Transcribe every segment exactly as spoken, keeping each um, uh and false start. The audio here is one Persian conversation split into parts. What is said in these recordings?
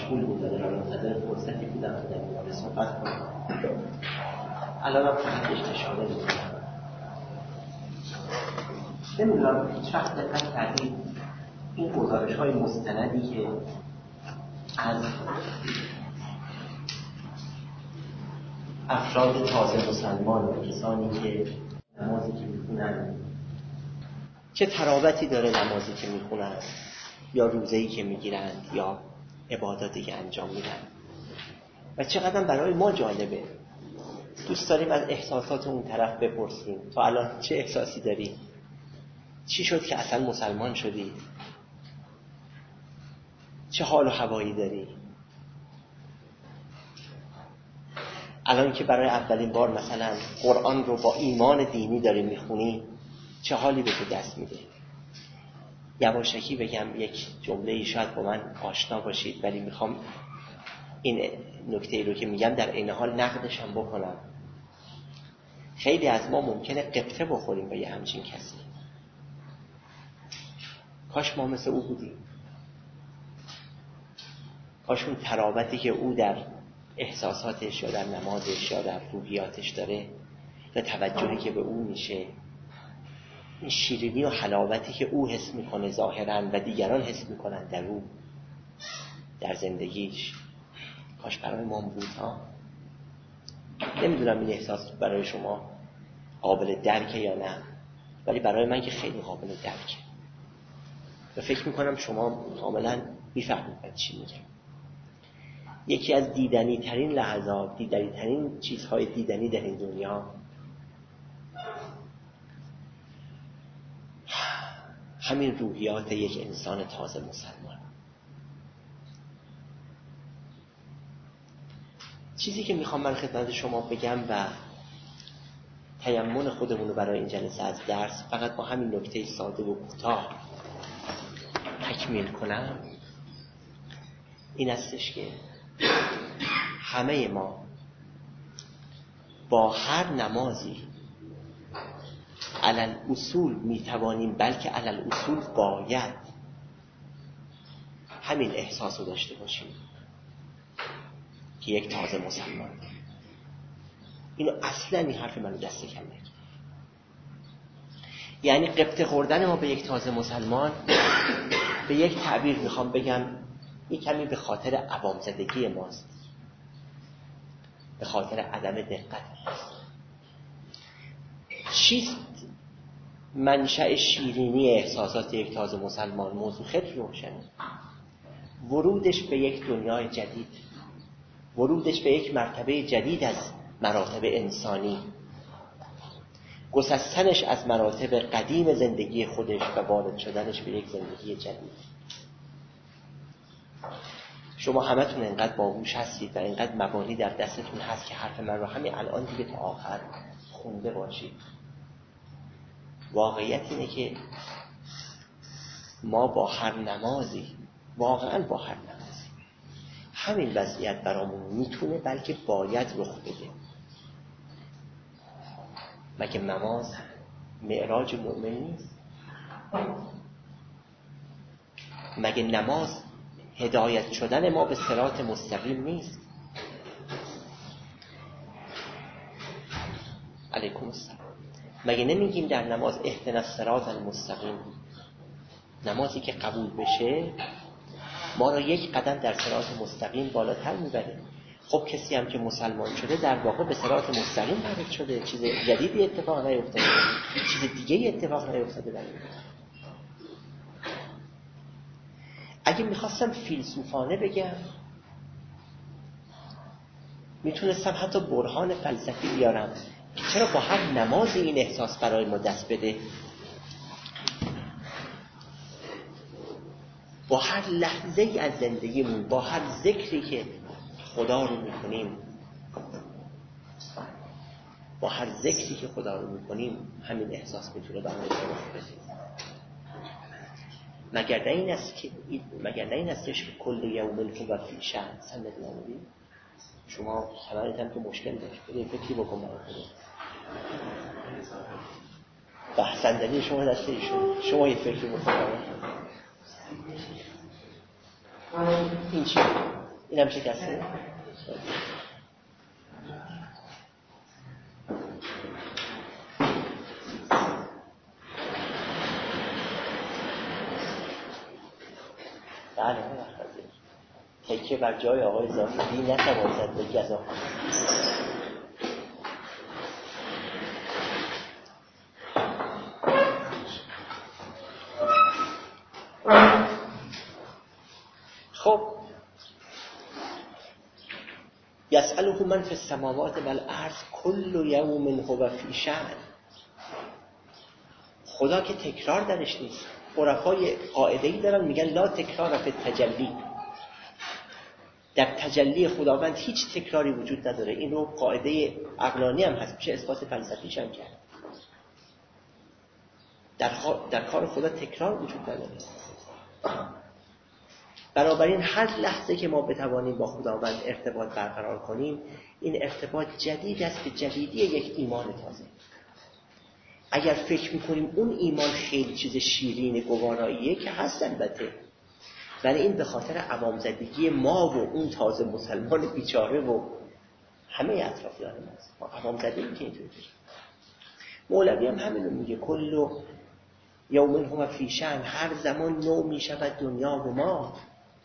مشغول بودم و منتظر فرصتی بودم که در این مورد صحبت کنم. الان هم فقط اشاره می‌کنم. نمیدونم هیچ وقت دقت کردید این گزارش‌های مستندی که از افراد تازه مسلمان و کسانی که نمازی که میخونن چه تراوتی داره نمازی که میخونن یا روزه‌ای که میگیرند یا عباداتی که انجام میدن و چقدر برای ما جالبه. دوست داریم از احساسات اون طرف بپرسیم تو الان چه احساسی داری؟ چی شد که اصلا مسلمان شدی؟ چه حال و هوایی داری؟ الان که برای اولین بار مثلا قرآن رو با ایمان دینی داری میخونی چه حالی به تو دست میده؟ یواشکی بگم یک جمله‌ای شاید با من آشنا باشید ولی میخوام این نکته رو که میگم در این حال نقدشم بکنم. خیلی از ما ممکنه قبطه بخوریم با یه همچین کسی. کاش ما مثل او بودیم. کاش اون تراوتی که او در احساساتش یا در نمازش یا در روحیاتش داره و توجهی که به او میشه، این شیرینی و حلاوتی که او حس میکنه ظاهراً و دیگران حس میکنن در او در زندگیش، کاش برای ما بود ها. نمیدونم این احساس برای شما قابل درکه یا نه، ولی برای من که خیلی قابل درکه و فکر میکنم شما کاملا میفهمید چی میگم. یکی از دیدنی ترین لحظات، دیدنی ترین چیزهای دیدنی در این دنیا همین روحیات یک انسان تازه مسلمان. چیزی که میخوام من خدمت شما بگم و تیمم خودمون رو برای این جلسه از درس فقط با همین نکته ساده و کوتاه تکمیل کنم این استش که همه ما با هر نمازی علل اصول میتوانیم، بلکه علل اصول باید همین احساس رو داشته باشیم که یک تازه مسلمان. اینو اصلا این حرف منو دست کم نگیر. یعنی قبطه خوردن ما به یک تازه مسلمان به یک تعبیر میخوام بگم این کمی به خاطر عوام زدگی ماست، به خاطر عدم دقت ماست. چیست منشأ شیرینی احساسات یک تازه مسلمان؟ موضوع خیلی روشنه. ورودش به یک دنیای جدید، ورودش به یک مرتبه جدید از مراتب انسانی، گسستنش از مراتب قدیم زندگی خودش و وارد شدنش به یک زندگی جدید. شما همتون انقدر باهوش هستید و انقدر مبانی در دستتون هست که حرف من رو همین الان دیگه تا آخر خونده باشید. واقعیت اینه که ما با هر نمازی، واقعا با هر نمازی همین وضعیت برامون میتونه بلکه باید رخ بده. مگه نماز معراج مؤمن نیست؟ مگه نماز هدایت شدن ما به صراط مستقیم نیست؟ علیکم السلام. مگه نمیگیم در نماز اهدنا الصراط المستقیم؟ نمازی که قبول بشه ما را یک قدم در صراط مستقیم بالاتر میبره. خب کسی هم که مسلمان شده در واقع به صراط مستقیم وارد شده، چیز جدیدی اتفاق نیفتاده، چیز دیگه اتفاق نیفتاده برای ما. اگه میخواستم فیلسوفانه بگم میتونستم حتی برهان فلسفی بیارم که چرا با هر نمازی این احساس برای ما دست بده، با هر لحظه ای از زندگیمون، با هر ذکری که خدا رو میکنیم، با هر ذکری که خدا رو میکنیم همین احساس میتونه برای ما بده. مگر نه این است که مگر نه این استش که کل یوم الفو فی شأن سند نبی؟ شما خبرت هم که مشکل داشت برای فکری بکن برای خودت. به صندلی شما دسته ایشون، شما یه فکری بکن برای خودت. این چی؟ اینم شکسته. بله تکیه بر جای آقای زاهدی نتوان زد به گزا. خب یسأله من فی السماوات والارض کل یوم هو فی شأن. خدا که تکرار درش نیست. عرفای قاعده‌ای دارن میگن لا تکرار فی التجلی. در تجلی خداوند هیچ تکراری وجود نداره. این رو قاعده عقلانی هم هست، میشه اثبات فلسفیش هم کرد. در, در کار خدا تکرار وجود نداره. بنابراین هر لحظه که ما بتوانیم با خداوند ارتباط برقرار کنیم، این ارتباط جدید است به جدیدی یک ایمان تازه. اگر فکر میکنیم اون ایمان خیلی چیز شیرین گواراییه که هست البته، ولی این به خاطر عوام زدگی ما و اون تازه مسلمان بیچاره و همه اطرافیان ماست. ما عوام زدگی که اینطوری بشه. مولوی هم همین رو میگه کل یوم هم فی شأن. هر زمان نو میشود دنیا و ما.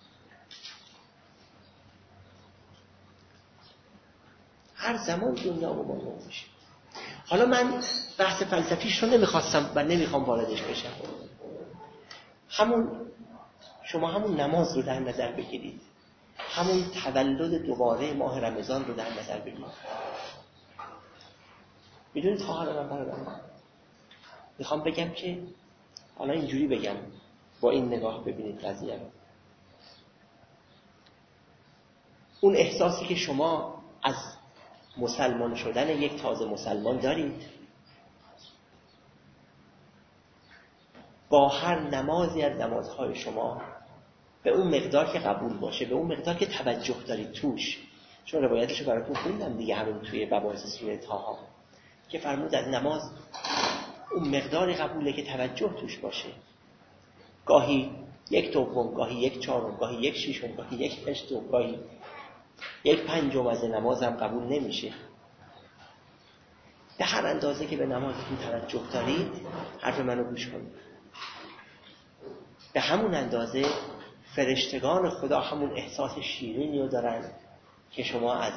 هر زمان دنیا و ما نو میشه. حالا من بحث فلسفیش رو نمیخواستم و نمیخوام واردش بشم. همون شما همون نماز رو در نظر بگیرید، همون تولد دوباره ماه رمضان رو در نظر بگیرید. میدونید خواهر من برادرم، میخوام بگم که حالا اینجوری بگم، با این نگاه ببینید قضیه رو. اون احساسی که شما از مسلمان شدن یک تازه مسلمان دارید، با هر نمازی از نمازهای شما به اون مقدار که قبول باشه، به اون مقدار که توجه دارید توش، چون روایتشو براتون خوندم دیگه همون توی مباحث سوره طه که فرمود از نماز اون مقداری قبوله که توجه توش باشه. گاهی یک دوم، گاهی یک چهارم، گاهی یک ششم، گاهی یک هشتم، گاهی یک پنجم از نماز هم قبول نمیشه. به هر اندازه که به نمازتون توجه دارید، حرف منو گوش کنید، به همون اندازه فرشتگان خدا همون احساس شیرینی رو دارن که شما از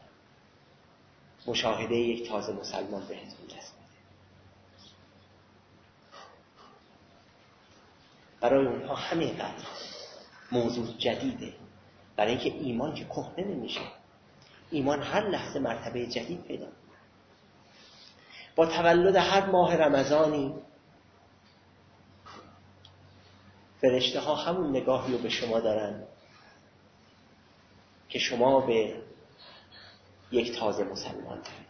مشاهده یک تازه مسلمان بهتون دست میده. برای اونها همینقدر موضوع جدیده، برای اینکه ایمان که کهنه نمیشه. ایمان هر لحظه مرتبه جدید پیدا. با تولد هر ماه رمضانی فرشته ها همون نگاهی رو به شما دارن که شما به یک تازه مسلمان دارید.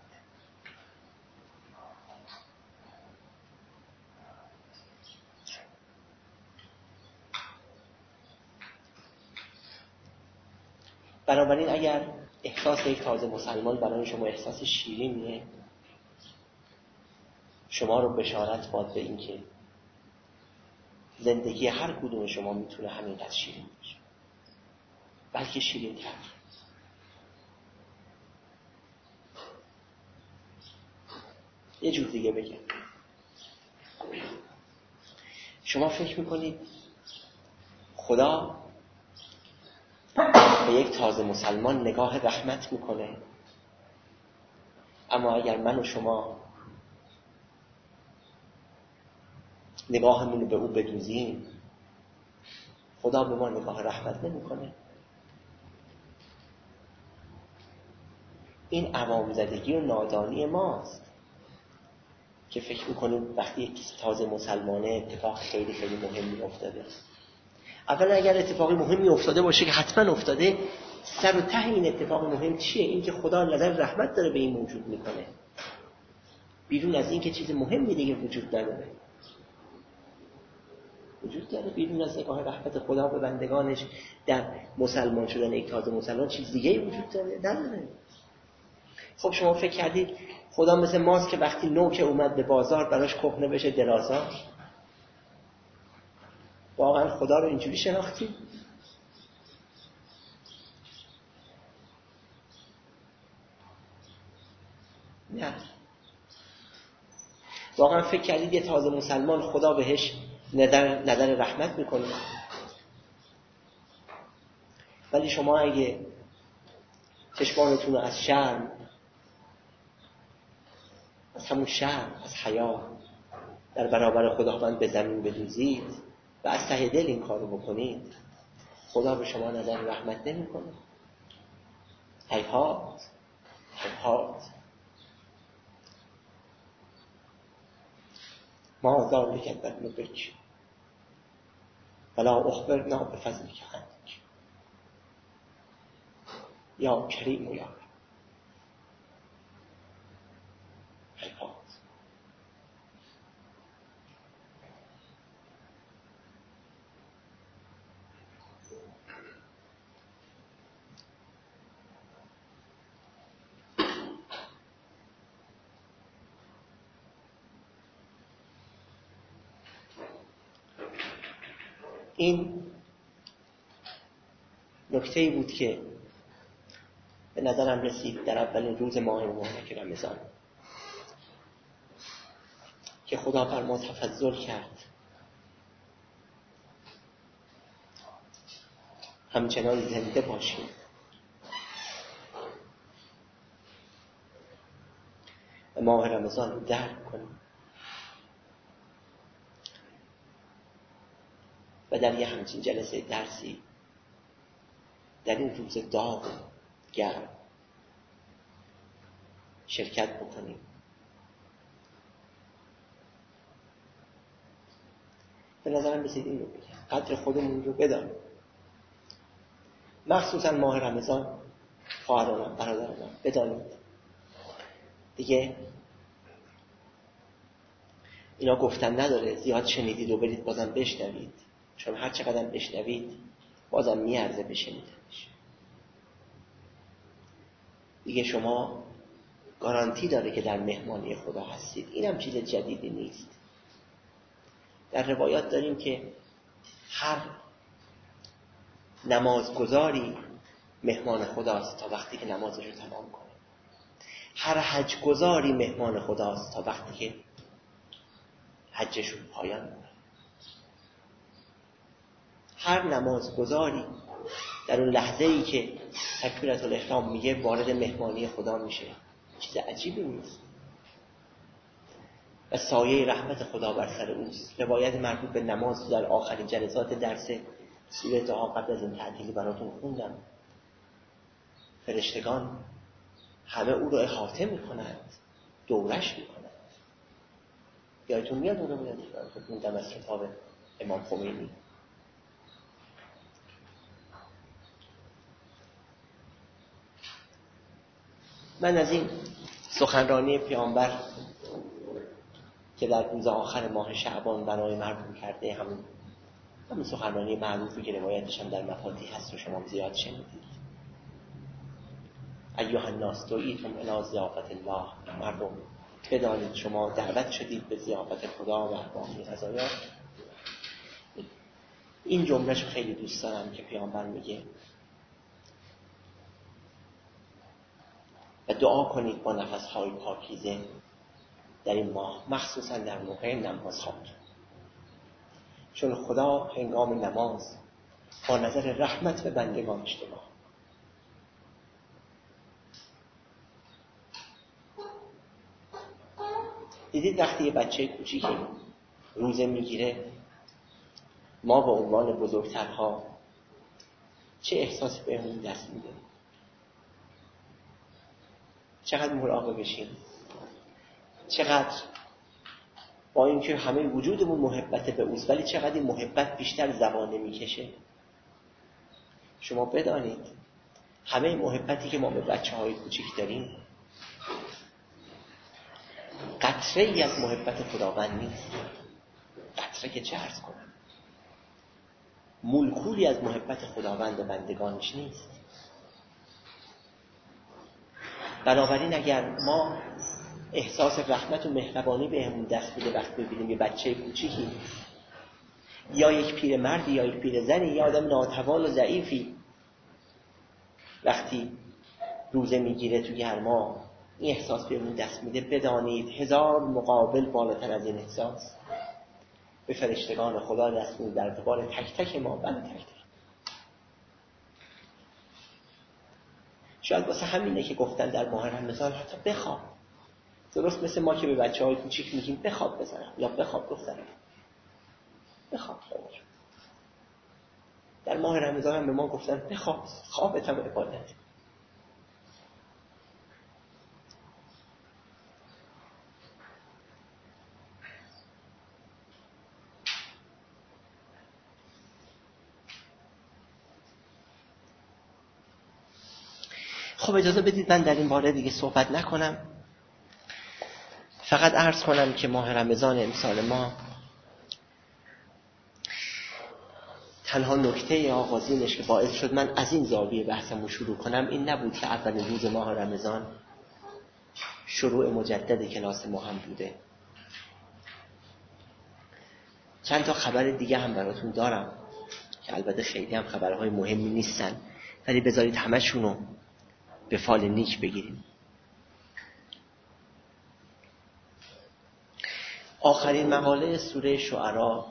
بنابراین اگر احساس یک تازه مسلمان برای شما احساس شیرینیه، شما رو بشارت باد به این که زندگی هر کدوم شما میتونه همینقدر شیرین باشه، بلکه شیرین تر. یه جور دیگه بگم، شما فکر میکنید خدا به یک تازه مسلمان نگاه رحمت میکنه، اما اگر من و شما نگاهمون رو به او بدوزیم، خدا به ما نگاه رحمت نمیکنه. این عوام زدگی و نادانی ماست که فکر میکنیم وقتی یک تازه مسلمانه اتفاق خیلی خیلی مهمی افتاده. اولا اگر اتفاقی مهمی افتاده باشه که حتما افتاده، سر و ته این اتفاق مهم چیه؟ این که خدا نظر رحمت داره به این موجود میکنه. بیرون از این که چیز مهمی دیگه وجود نداره. وجود داره بیرون از نگاه رحمت خدا به بندگانش در مسلمان شدن یک تازه مسلمان چیز دیگه وجود داره؟ نداره. خب شما فکر کردید خدا مثل ماست که وقتی نوک اومد به بازار براش کهنه بشه درازا؟ واقعا خدا رو اینجوری شناختید؟ نه. واقعا فکر کردید یه تازه مسلمان خدا بهش نظر, نظر رحمت میکنه؟ ولی شما اگه چشمانتون رو از شرم، از همون شرم، از حیا در برابر خداوند به زمین بدوزید و از ته دل این کار رو بکنید، خدا به شما نظر رحمت نمی کنه. هیهات هیهات. ما ذالک الظن بک ولا اخبرنا بفضلک عنک یا کریم و یا رب. هیهات. این نکته‌ای بود که به نظرم رسید در اولین روز ماه مبارک رمضان که خدا بر ما تفضل کرد همچنان زنده باشیم و ماه رمضان رو درک کنیم و در یه همچین جلسه درسی در این روز داغ گرم شرکت بکنیم. به نظرم رسید این رو بگم، قدر خودمون رو بدانیم، مخصوصا ماه رمضان. خواهرانم، برادرانم، بدانید دیگه اینا گفتن نداره، زیاد شنیدید و برید بازم بشنوید، چون هر چقدر بشنوید بازم میارزه بشنیدنش. دیگه شما گارانتی داره که در مهمانی خدا هستید. اینم چیز جدیدی نیست. در روایات داریم که هر نمازگزاری مهمان خداست تا وقتی که نمازش رو تمام کنه. هر حج گزاری مهمان خداست تا وقتی که حجش رو پایان کنه. هر نمازگزاری در اون لحظه‌ای که تکبیرت الاحرام میگه وارد مهمانی خدا میشه. چیز عجیبی نیست و سایه رحمت خدا بر سر اوست. روایت مربوط به نماز در آخرین جلسات درس سوره طه قبل از این تعطیلی براتون خوندم. فرشتگان همه او رو احاطه میکنند، دورش میکنند. یادتون میاد اون رو خوندم از کتاب امام خمینی. من از این سخنرانی پیامبر که در روز آخر ماه شعبان برای مردم کرده، همون همون سخنرانی معروفی که روایتش هم در مفاتیح هست و شما زیاد شنیدید. ایها الناس دعیتم الی ضیافت الله. مردم بدانید شما دعوت شدید به ضیافت خدا و احوال غذایات. این جمله‌شو خیلی دوست دارم که پیامبر میگه و دعا کنید با نفس‌های پاکیزه در این ماه، مخصوصا در موقع نمازها، چون خدا هنگام نماز با نظر رحمت به بندگانش نگاه. دیدید وقتی یه بچه کوچیکی روزه میگیره، ما به عنوان بزرگترها چه احساسی بهمون دست میده؟ چقدر مراقب بشیم، چقدر با اینکه همه وجودمون محبت به اوست، ولی چقدر این محبت بیشتر زبانه میکشه. شما بدانید همه محبتی که ما به بچه های کوچیک داریم قطره ای از محبت خداوند نیست. قطره که چه عرض کنم، مولکولی از محبت خداوند به بندگانش نیست. بنابراین اگر ما احساس رحمت و مهربانی بهمون دست بده وقتی ببینیم یه بچه کوچیکی یا یک پیرمردی یا یک پیرزنی یا آدم ناتوان و ضعیفی وقتی روزه میگیره تو گرما این احساس بهمون دست میده بدانید هزار مقابل بالاتر از این احساس به فرشتگان خدا دست میده در قبال تک تک ما. بله تک تک. شاید واسه همینه که گفتن در ماه رمضان حتی بخواب. درست مثل ما که به بچه های کوچیک میگیم بخواب بزنم یا بخواب دخترم، بخواب. در ماه رمضان هم به ما گفتن بخواب، خوابت هم عبادت. خب اجازه بدید من در این باره دیگه صحبت نکنم، فقط عرض کنم که ماه رمضان امسال ما تنها نکته آغازینش که باعث شد من از این زاویه بحثمو شروع کنم این نبود که اولین روز ماه رمضان شروع مجدد کلاس ما هم بوده. چند تا خبر دیگه هم براتون دارم که البته خیلی هم خبرهای مهمی نیستن، ولی بذارید همشونو به فال نیک بگیریم. آخرین مقاله سوره شعرا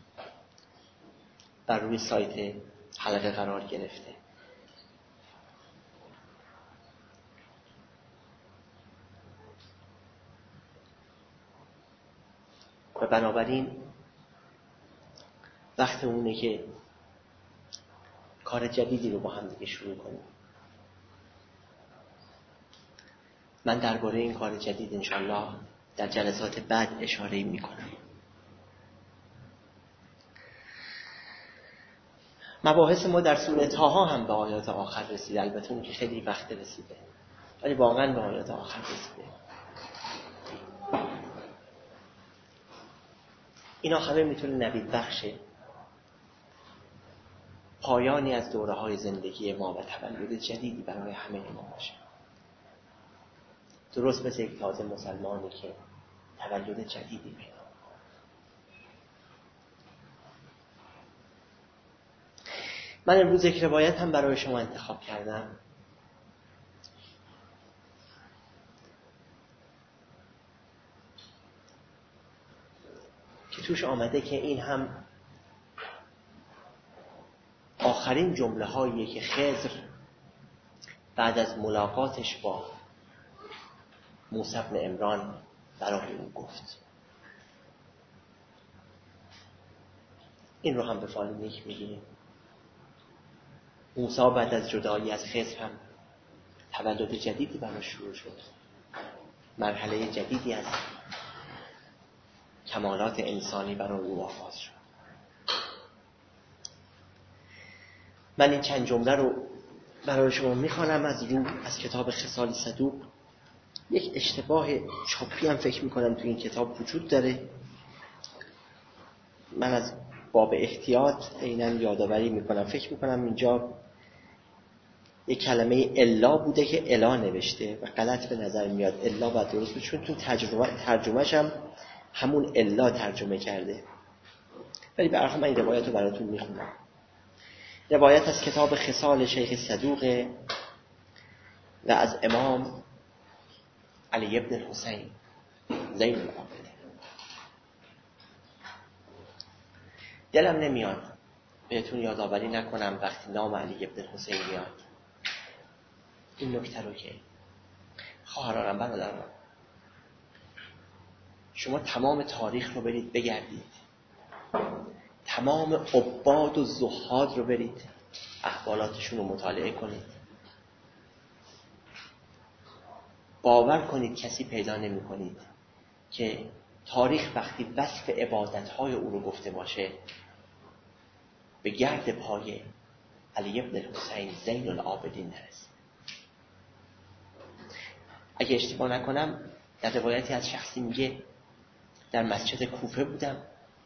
بر روی سایت حلقه قرار گرفته. و بنابراین وقت اونه که کار جدیدی رو با هم دیگه شروع کنیم. من درباره این کار جدید انشالله در جلسات بعد اشاره میکنم. مباحث ما در سوره طه هم به آیات آخر رسیده، البته اون که خیلی وقت رسیده، ولی واقعا به آیات آخر رسیده. اینا همه میتونه نوید بخشه، پایانی از دوره های زندگی ما و تولد جدیدی برای همه ما باشه. درست مثل یک تازه مسلمانی که تولد جدیدی پیدا. من امروز یک روایت هم برای شما انتخاب کردم که توش آمده که این هم آخرین جمله هاییه که خضر بعد از ملاقاتش با موسی بن عمران برای او گفت. این رو هم به فال نیک میگیم. موسی بعد از جدایی از خضر هم تولد جدیدی براش شروع شد، مرحله جدیدی از کمالات انسانی برای او آغاز شد. من این چند جمله رو برای شما میخوانم از رو از کتاب خصال صدوق. یک اشتباه چاپی هم فکر میکنم تو این کتاب وجود داره. من از باب احتیاط عیناً یادآوری میکنم. فکر میکنم اینجا یک کلمه الا بوده که الا نوشته و غلط به نظر میاد. الا باید درست بود، چون تو ترجمه ترجمهش هم همون الا ترجمه کرده. ولی به هر حال من این روایت رو براتون میخونم. روایت از کتاب خصال شیخ صدوق و از امام علی ابن الحسین زین العابدین. دلم نمیاد بهتون یادآوری نکنم وقتی نام علی ابن الحسین میاد این نکته رو که خواهرانم برادران، شما تمام تاریخ رو برید بگردید، تمام عباد و زهاد رو برید احوالاتشون رو مطالعه کنید، باور کنید کسی پیدا نمی کنید که تاریخ وقتی وصف عبادت‌های او رو گفته باشه به گرد پای علی ابن الحسین زین العابدین نرسید. اگه اشتباه نکنم در روایتی از شخصی میگه در مسجد کوفه بودم،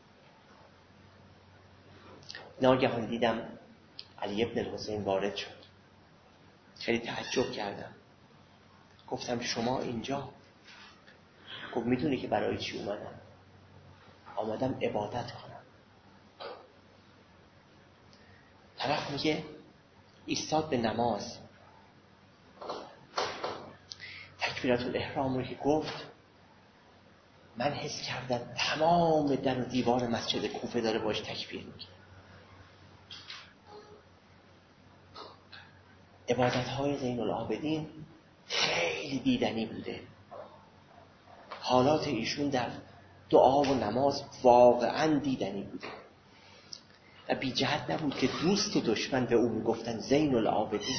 ناگهان دیدم علی ابن الحسین وارد شد. خیلی تعجب کردم، گفتم شما اینجا؟ گفت میدونی که برای چی اومدم؟ آمدم عبادت کنم. طرف میگه ایستاد به نماز، تکبیرات الاحرام رو که گفت، من حس کردم تمام در و دیوار مسجد کوفه داره باش تکبیر میگه. عبادت‌های زین العابدین خیلی دیدنی بوده. حالات ایشون در دعا و نماز واقعا دیدنی بوده و بی جهت نبود که دوست و دشمن به او میگفتن زین العابدین.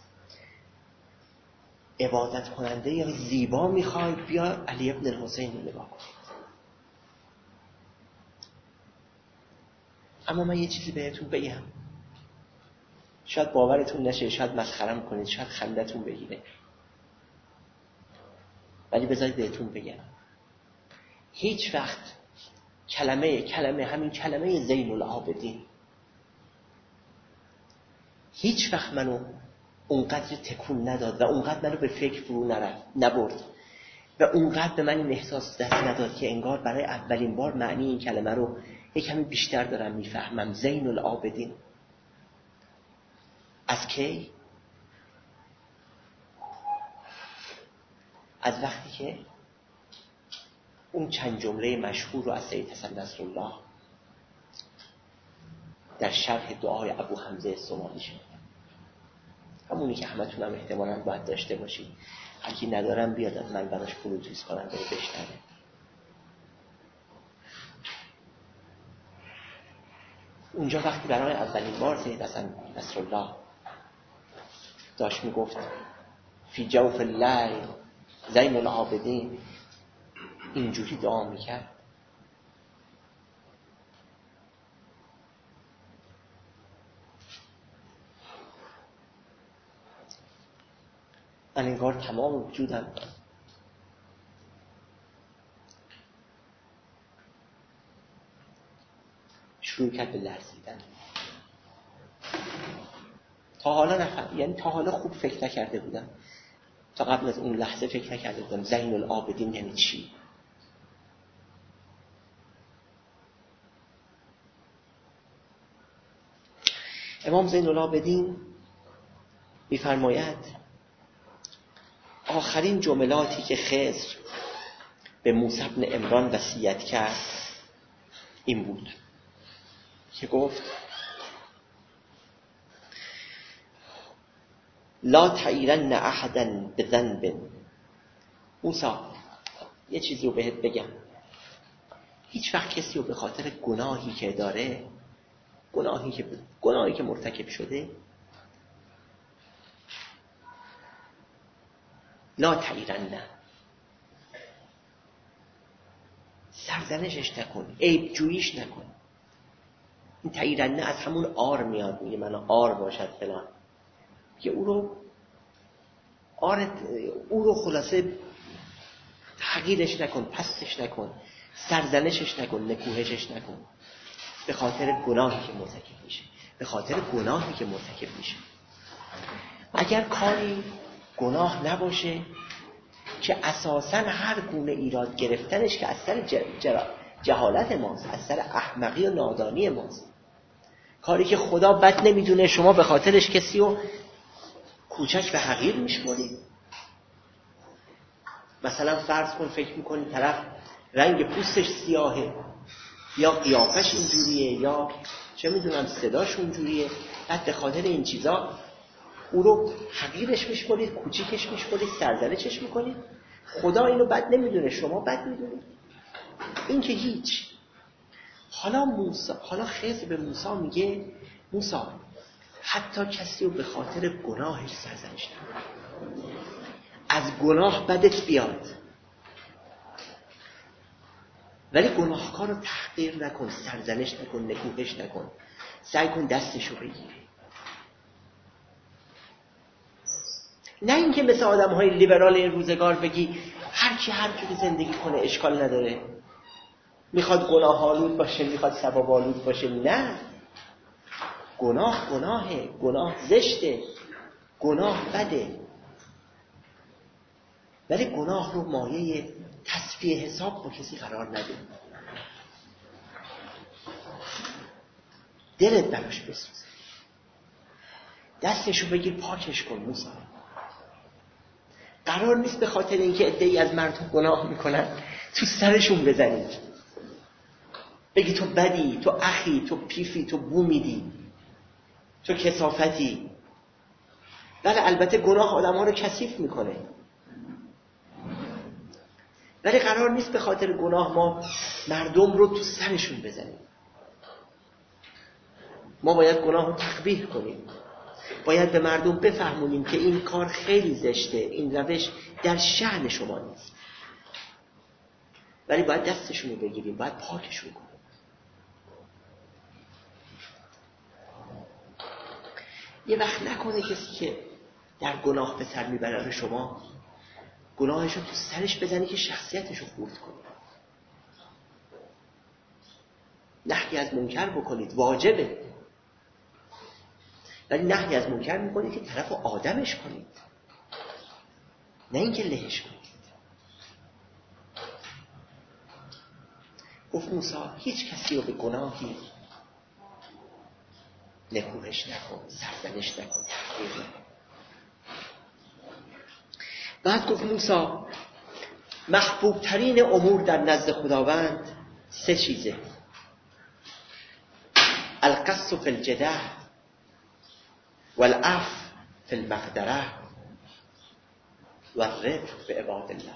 عبادت کننده یا زیبا میخواید، بیا علی ابن الحسین رو نگاه کنید. اما من یه چیزی بهتون بگم، شاید باورتون نشه، شاید مسخرم کنید، شاید خندتون بگیره، ولی بذارید بهتون بگم، هیچ وقت کلمه کلمه همین کلمه زین العابدین هیچ وقت منو اونقدر تکون نداد و اونقدر منو به فکر فرو نرفت نبرد و اونقدر به من این احساس دست نداد که انگار برای اولین بار معنی این کلمه رو یک کمی بیشتر دارم میفهمم. زین العابدین از کی؟ از وقتی که اون چند جمله مشهور رو از سید حسن نصرالله در شرح دعای ابو حمزه سومانی شد، همونی که همتون هم احتمالاً باید داشته باشید، هرکی ندارم بیاد از من براش بلوتوث کنم بره بشنوه. اونجا وقتی برای اولین بار سید حسن نصرالله داشت میگفت فی جوف اللیل زین العابدین، اینجوری دعا میکرد، من انگار تمام وجودم شروع کرد به لرزیدن. تا حالا نفهم، یعنی تا حالا خوب فکر نکرده بودم، تا قبل از اون لحظه فکر نکرده بودم زین العابدین یعنی چی. امام زین العابدین می‌فرماید آخرین جملاتی که خضر به موسی بن عمران وصیت کرد این بود که گفت لا تعیرن احدا بذنب. موسی یه چیزی رو بهت بگم، هیچ وقت کسی رو به خاطر گناهی که داره، گناهی که گناهی که مرتکب شده، لا تعیرن، نه سرزنشش نکن، عیب جوییش نکن. این تعیرنه از همون آر میاد، میگه من آر باشد فلان، که او رو آر او رو خلاصه تحقیرش نکن، پستش نکن، سرزنشش نکن، نکوهشش نکن، به خاطر گناهی که مرتکب میشه، به خاطر گناهی که مرتکب میشه. اگر کاری گناه نباشه که اساساً هر گونه ایراد گرفتنش که از سر جهالت ماست، از سر احمقی و نادانی ماست، کاری که خدا بد نمیدونه شما به خاطرش کسی رو کوچک و حقیر میشمارید. مثلا فرض کن فکر میکنی طرف رنگ پوستش سیاهه یا قیافش اینجوریه یا چه میدونم صداش اونجوریه، بعد به خاطر این چیزا او رو حقیرش میشمارید، کوچیکش میشمارید، سرزنشش میکنید. خدا اینو بد نمیدونه، شما بد میدونید. این که هیچ. حالا موسی، حالا خضر به موسی میگه موسی حتی کسی رو به خاطر گناهش سرزنش نکن، از گناه بدت بیاد ولی گناهکار رو تحقیر نکن، سرزنش نکن، نکوهش نکن، سعی کن دستشو بگیری. نه اینکه مثل آدم‌های لیبرال این روزگار بگی هر کی هر جوری زندگی کنه اشکال نداره، میخواد گناه آلود باشه، میخواد ثواب آلود باشه. نه، گناه گناهه، گناه زشته، گناه بده، ولی گناه رو مایه تصفیه حساب با کسی قرار نده. دلت براش بسوزه، دستشو بگیر پاکش کن موسی. قرار نیست به خاطر اینکه عده‌ای از مردم گناه میکنن تو سرشون بزنی، بگی تو بدی، تو اخی، تو پیفی، تو بو میدی، تو کثافتی. بله البته گناه آدم ها رو کثیف میکنه، ولی قرار نیست به خاطر گناه ما مردم رو تو سرشون بزنیم. ما باید گناه رو تقبیح کنیم، باید به مردم بفهمونیم که این کار خیلی زشته، این روش در شأن شما نیست، ولی باید دستشون رو بگیریم، باید پاکشون کنیم. یه وقت نکنه کسی که در گناه به سر میبره شما گناهش رو تو سرش بزنی که شخصیتش رو خورد کنی. نهی از منکر بکنید، واجبه، ولی نهی از منکر میکنید که طرف رو آدمش کنید، نه اینکه لهش کنید. گفت موسی هیچ کسی رو به گناهی نکوهش نکن، سرزنش نکن، تحقیر نکن. بعد گفت موسی محبوب ترین امور در نزد خداوند سه چیزه: القص فی الجده والعفو فی المقدره والرفق بعباد الله.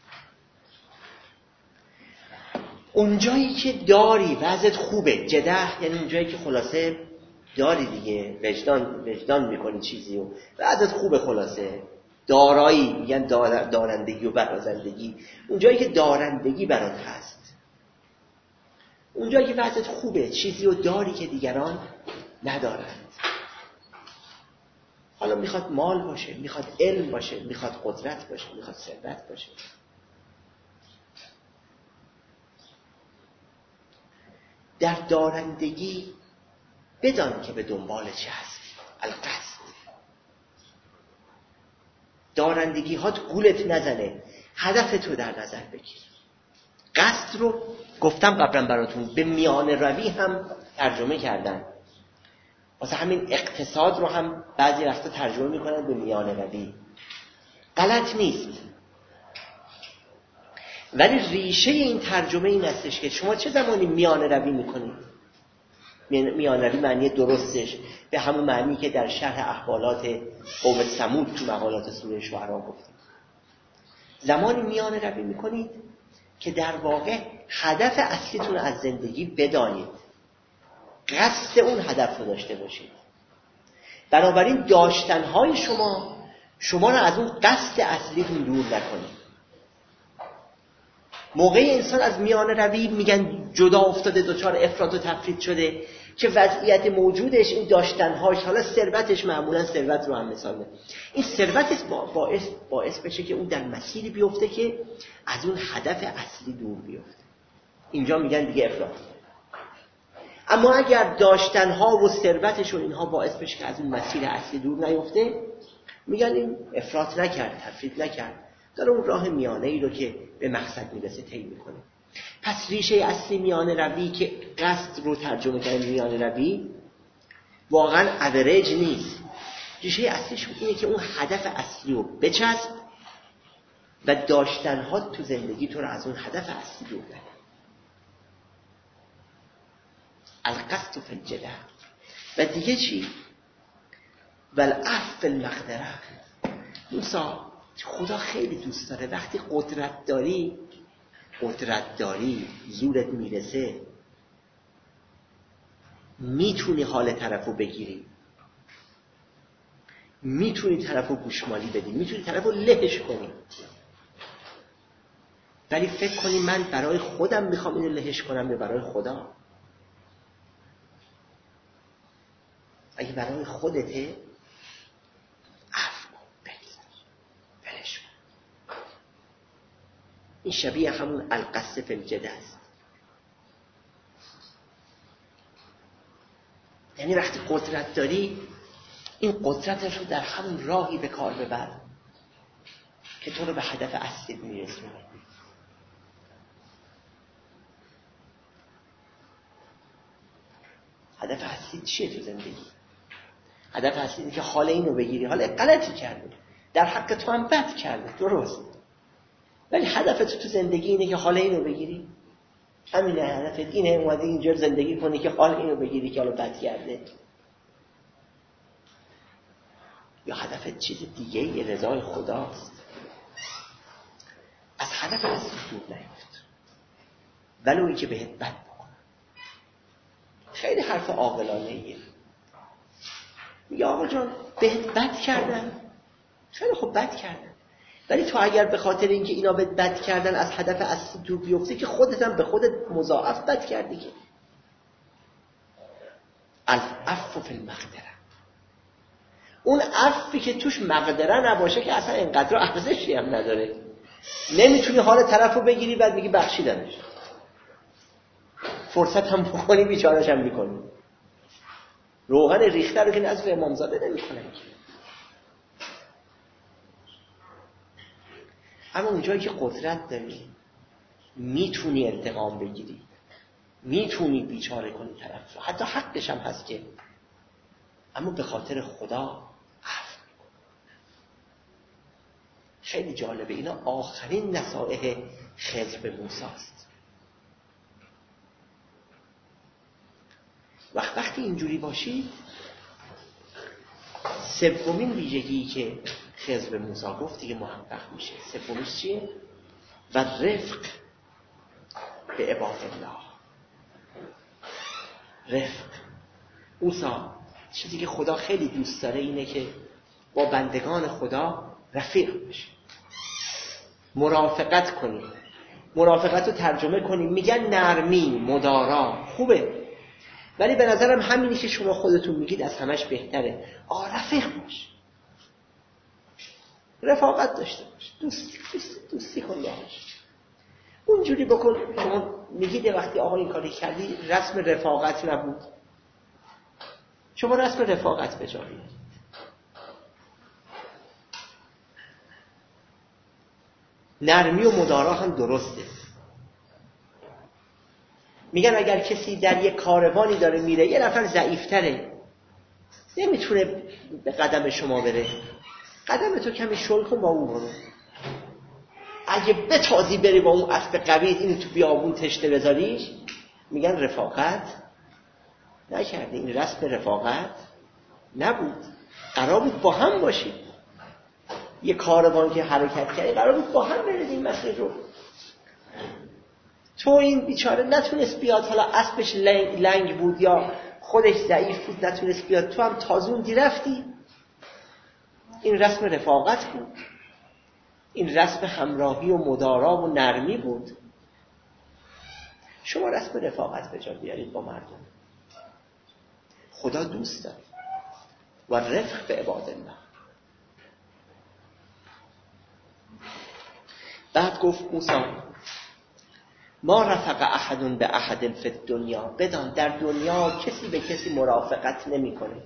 اونجایی که داری وضعت خوبه، جده یعنی اونجایی که خلاصه داری دیگه، وجدان وجدان میکنی چیزی و وضعت خوبه، خلاصه دارایی، میگن دار دارندگی و برازندگی، اونجایی که دارندگی برات هست، اونجایی که وضعت خوبه، چیزی رو داری که دیگران ندارند. حالا میخواد مال باشه، میخواد علم باشه، میخواد قدرت باشه، میخواد ثروت باشه. در دارندگی بدان که به دنبال چه هستی. القصد، دارندگی هات گولت نزنه، هدف تو در نظر بگیر. قصد رو گفتم قبلا براتون به میانه روی هم ترجمه کردن، واسه همین اقتصاد رو هم بعضی وقتا ترجمه میکنن به میانه روی. غلط نیست، ولی ریشه این ترجمه این هستش که شما چه زمانی میانه روی میکنید. میانه روی معنی درستش به همون معنی که در شرح احوالات قوم ثمود تو مقالات سوره شعرا گفتیم. زمانی میانه روی میکنید که در واقع هدف اصلیتون از زندگی بدانید، قصد اون هدف رو داشته باشید. بنابراین داشتنهای شما شما رو از اون قصد اصلیتون دور نکنید. موقعی انسان از میانه روی میگن جدا افتاده، دچار افراط و تفرید شده، که وضعیت موجودش این داشتنهاش، حالا ثروتش، معمولا ثروت رو هم مثال میزنه، این ثروتش باعث باعث بشه که اون در مسیری بیفته که از اون هدف اصلی دور بیفته. اینجا میگن دیگه افراط. اما اگر داشتنها و ثروتش و اینها باعث بشه که از اون مسیر اصلی دور نیفته، میگن این افراط نکرد، تفرید نکرد، داره اون راه میانه ای رو که به مقصد میرسه طی میکنه. پس ریشه اصلی میانه روی که قصد رو ترجمه کردن میانه روی واقعا اوریج نیست. ریشه اصلیش اینه که اون هدف اصلی رو بچسب و داشتنها تو زندگی تو رو از اون هدف اصلی دور نکنه. القصد فی الجده. و دیگه چی؟ والعفو فی المقدره. موسی خدا خیلی دوست داره وقتی قدرت داری قدرت داری زورت میرسه، میتونی حال طرفو بگیری، میتونی طرفو گوشمالی بدی، میتونی طرفو لهش کنی، ولی فکر کنی من برای خودم میخوام اینو لهش کنم یا برای خدا؟ اگه برای خودته عفو بلش. این شبیه همون القص فی الجده است. یعنی وقتی قدرت داری این قدرتش رو در همون راهی به کار ببر که تو رو به هدف اصلی میرسونه. هدف اصلی چیه تو زندگی؟ هدف اصلی اینه که حال اینو بگیری، حالا غلطی کردی، در حق تو هم بد کرده، درست، ولی هدف تو تو زندگی اینه که حال اینو بگیری. همینه هدفت، اینه اومده اینجا زندگی کنی که حال اینو بگیری که حالا بد کرده، یا هدفت چیز دیگه ای، رضای خداست. از هدف از دور نیفت ولو این که بهت بد بکنه. خیلی حرف عاقلانه ایه. میگه آقا جان بهت بد کردن، خیلی خوب بد کردن، ولی تو اگر به خاطر اینکه اینا بهت بد کردن از هدف اصلی دور بیفتی که خودت هم به خودت مضاعف بد کردی. که العفو فی المقدره، اون عفوی که توش مقدره نباشه که اصلا اینقدر ارزشی هم نداره. نمیتونی حال طرفو بگیری بعد میگی بخشیدنش، فرصت هم بکنی بیچاره‌ش هم میکنی. روغن ریخته رو که نظر امامزاده نمیکنه. اما اونجایی که قدرت داری، میتونی انتقام بگیری، میتونی بیچاره کنی طرف رو، حتی حقش هم هست که، اما به خاطر خدا عفو میکنی. خیلی جالبه، اینا آخرین نصایح خضر به موسی است. وقت وقتی اینجوری باشی، سومین ویژگی که خضر به موسی گفت دیگه محقق میشه. سومیش چیه؟ و رفق به عباد الله. رفق. موسی چیزی که خدا خیلی دوست داره اینه که با بندگان خدا رفیق بشه، مرافقت کنی. مرافقت رو ترجمه کنیم میگن نرمی، مدارا. خوبه، ولی به نظرم همینی که شما خودتون میگید از همش بهتره. آه رفیق باش، رفاقت داشته باش، دوستی دوستی, دوستی کن باش. اونجوری بکن. شما میگید وقتی آقا این کاری کردی رسم رفاقت نبود، شما رسم رفاقت بجارید. نرمی و مدارا هم درسته. میگن اگر کسی در یک کاروانی داره میره، یه نفر ضعیفتره، نمیتونه به قدم شما بره، قدم تو کمی شل کن با اون برو. اگه بتازی بری با اون اسب قوی این تو بیابون تشته بذاریش، میگن رفاقت نکردی. این رسم رفاقت نبود. قرار بود با هم باشید. یه کاروان که حرکت کرده قرار بود با هم برید این مسیر رو. تو این بیچاره نتونست بیاد، حالا اسبش لنگ, لنگ بود یا خودش ضعیف بود نتونست بیاد، تو هم تازوندی رفتی. این رسم رفاقت بود، این رسم همراهی و مدارا و نرمی بود. شما رسم رفاقت به جا بیارید با مردم. خدا دوست داره. و رفق به عباد الله. بعد گفت موسی ما رفق احد به احد فی الدنیا، بدان در دنیا کسی به کسی مرافقت نمی کنه.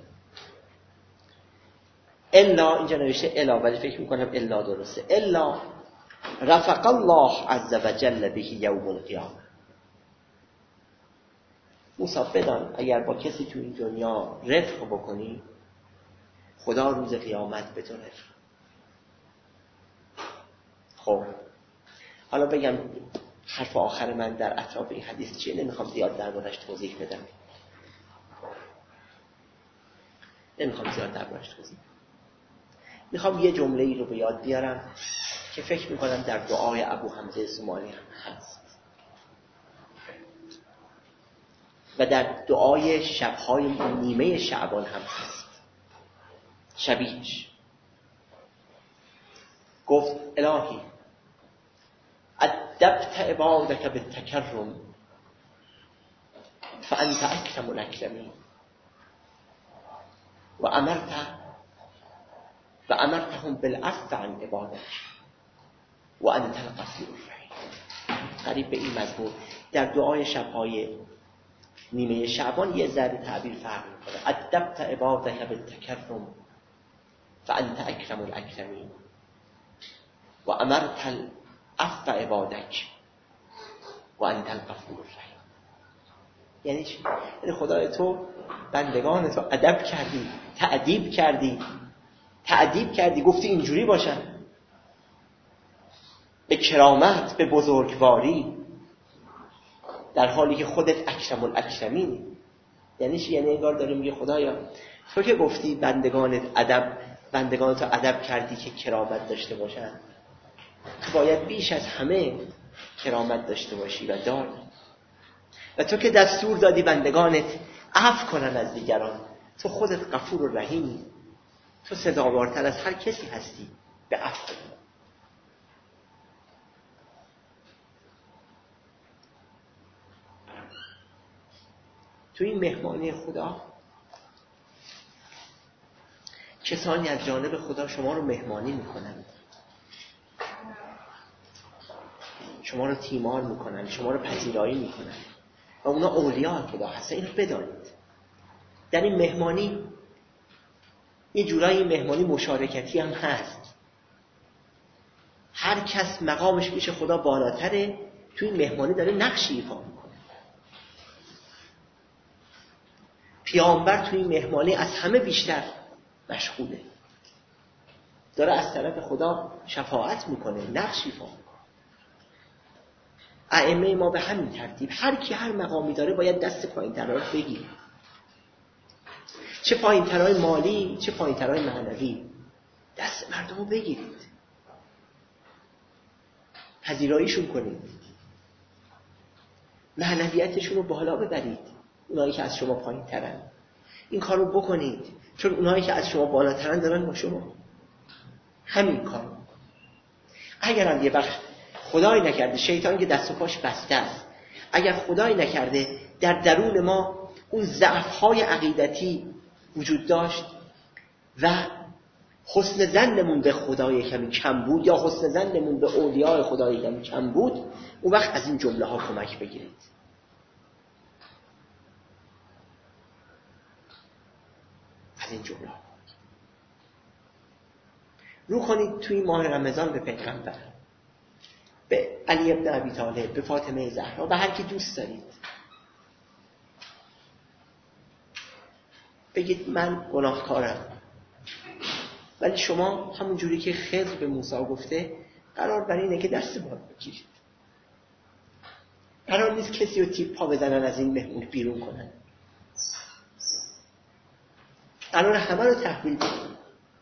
الا، اینجا نوشته الا ولی فکر میکنم الا درسته، الا رفق الله عز وجل به یوم القیامه. موسی بدان اگر با کسی تو این دنیا رفق بکنی، خدا روز قیامت به تو رفق. خب حالا بگم حرف آخر من در اطراف این حدیث چیه، نمیخوام زیاد دربارش توضیح بدم نمیخوام زیاد دربارش توضیح بدم میخوام یه جمله ای رو به یاد بیارم که فکر میکنم در دعای ابو حمزه سومانی هم هست و در دعای شبهای نیمه شعبان هم هست شبیهش. گفت الهی ادبت عبادك بالتکرم فانت اکرم الاکرمین و امرت و امرتهم بالعفو عن عبادك و انت الغفور الرحیم. قریب به این مضمون در دعای شبهای نیمه شعبان یه ذره تعبیر فرق میکنه. ادبت عبادك بالتکرم فانت اکرم الاکرمین و امرت العفو عبادك و انت الغفور الرحیم. یعنی چی؟ یعنی خدای تو بندگان تو ادب کردی، تأدیب کردی، تأدیب کردی، گفتی اینجوری باشن، به کرامت، به بزرگواری، در حالی که خودت اکرم الاکرمینی. یعنی چی؟ یعنی انگار داره میگه خدایا تو که گفتی بندگانت ادب بندگانتو ادب کردی که کرامت داشته باشن، تو باید بیش از همه کرامت داشته باشی و داری. و تو که دستور دادی بندگانت عفو کنن از دیگران، تو خودت غفور و رحیمی، تو سزاوارتر از هر کسی هستی به عفو کنی. تو این مهمانی خدا کسانی از جانب خدا شما رو مهمانی میکنن، شما رو تیمار میکنن، شما رو پذیرایی میکنن و اونا اولیاء خدا هستن. اینو بدانید. در این مهمانی یه جورایی مهمانی مشارکتی هم هست. هر کس مقامش پیش خدا بالاتره، توی این مهمانی داره نقشی ایفا میکنه. پیامبر توی این مهمانی از همه بیشتر مشغوله، داره از طرف خدا شفاعت میکنه، نقش ایفا میکنه. ائمه ما به همین ترتیب، هر کی هر مقامی داره باید دست پایین ترها رو بگیره، چه پایین ترهای مالی چه پایین ترهای معنوی، دست مردم رو بگیرید، پذیراییشون کنید، معنویتشون رو بالا ببرید. اونایی که از شما پایین ترن این کار رو بکنید، چون اونایی که از شما بالاترن دارن با شما همین کار رو. اگر هم یه وقت خدای نکرده شیطان که دست و پاش بسته است، اگر خدای نکرده در درون ما اون ضعف‌های عقیدتی وجود داشت و حسن ظنمون به خدای کمی کم بود یا حسن ظنمون به اولیاء خدای کمی کم بود، اون وقت از این جمله ها کمک بگیرید. از این جمله ها رو کنید توی ماه رمضان به پیغمبر، به علی ابن ابی طالب، به فاطمه زهرا، به هر کی دوست دارید. بگید من گناهکارم، ولی شما همون جوری که خضر به موسی گفته قرار بر اینه که دست ما رو بگیرید. قرار نیست کسی رو تیپ پا بزنن از این مهمون بیرون کنن. قرار همه رو تحویل بدید.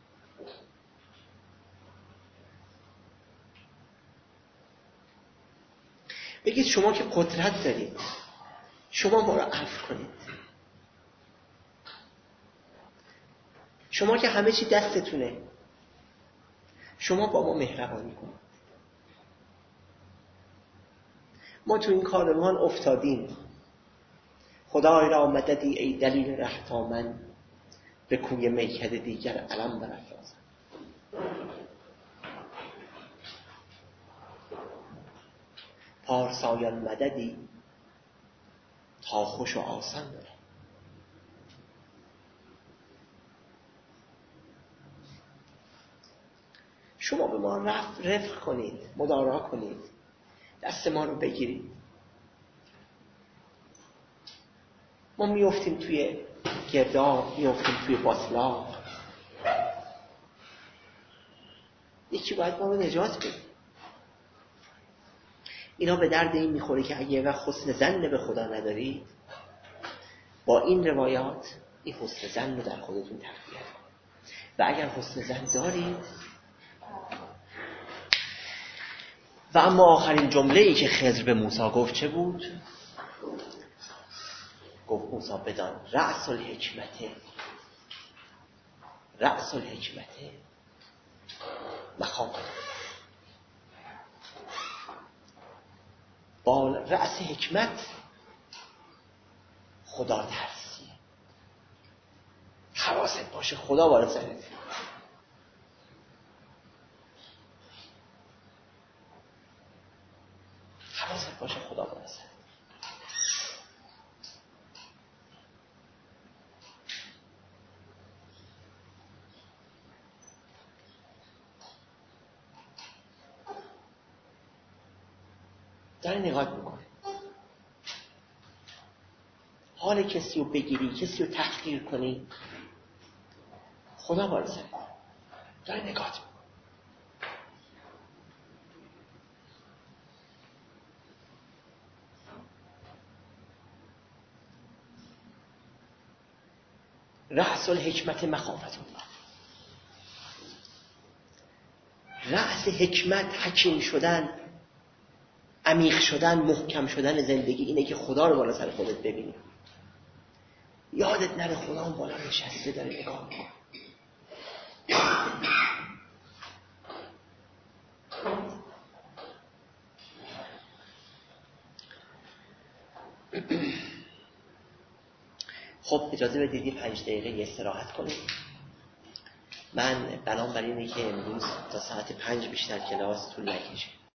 بگید شما که قدرت دارید، شما ما رو عفو کنید. شما که همه چی دستتونه، شما با ما مهربانی کنید. ما تو این کاروان افتادیم، خدای را مددی ای دلیل رهتامن، به کوی میکده دیگر علم برافرازم. پارسایان مددی تا خوش و آسان دارم. شما به ما رفت رفق کنید، مدارا کنید، دست ما رو بگیرید. ما میافتیم توی گرداب، میافتیم توی باطلاق، یکی باید ما رو نجات بده. اینا به درد این میخوره که اگه وقت حسن ظن به خدا ندارید، با این روایات این حسن ظن رو در خودتون تقویت کنید. و اگر حسن ظن دارید، و اما آخرین جمله‌ای که خضر به موسی گفت چه بود؟ گفت موسی بدان رأس الحکمت، رأس الحکمت مقام خدا. با رأس حکمت خدا ترسیه. حواست باشه خدا بالا سرت. حواست باشه خدا بالا سرت. داره نگاه میکنه. حال کسی رو بگیری، کسی رو تحقیر کنی، خدا بالا سرت. داره نگات. رأس الحکمت مخافت الله. رأس حکمت حکیم شدن، عمیق شدن، محکم شدن زندگی اینه که خدا رو بالا سر خودت ببینی. یادت نره خدا اون بالا نشسته داره نگاه میکنه. خب اجازه بدید یه پنج دقیقه یه استراحت کنیم. من بنام بر اینه که امروز تا ساعت پنج بیشتر کلاس طول نکشه.